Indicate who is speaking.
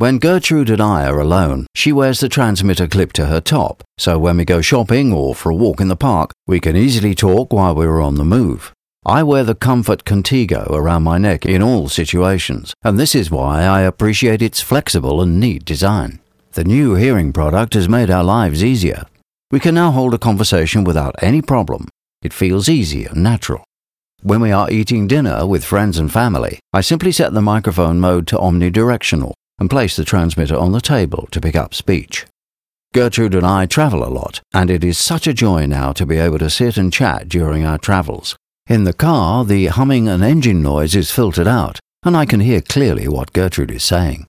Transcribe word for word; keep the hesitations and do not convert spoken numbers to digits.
Speaker 1: When Gertrude and I are alone, she wears the transmitter clipped to her top, so when we go shopping or for a walk in the park, we can easily talk while we're on the move. I wear the Comfort Contigo around my neck in all situations, and this is why I appreciate its flexible and neat design. The new hearing product has made our lives easier. We can now hold a conversation without any problem. It feels easy and natural. When we are eating dinner with friends and family, I simply set the microphone mode to omnidirectional and place the transmitter on the table to pick up speech. Gertrude and I travel a lot, and it is such a joy now to be able to sit and chat during our travels. In the car, the humming and engine noise is filtered out, and I can hear clearly what Gertrude is saying.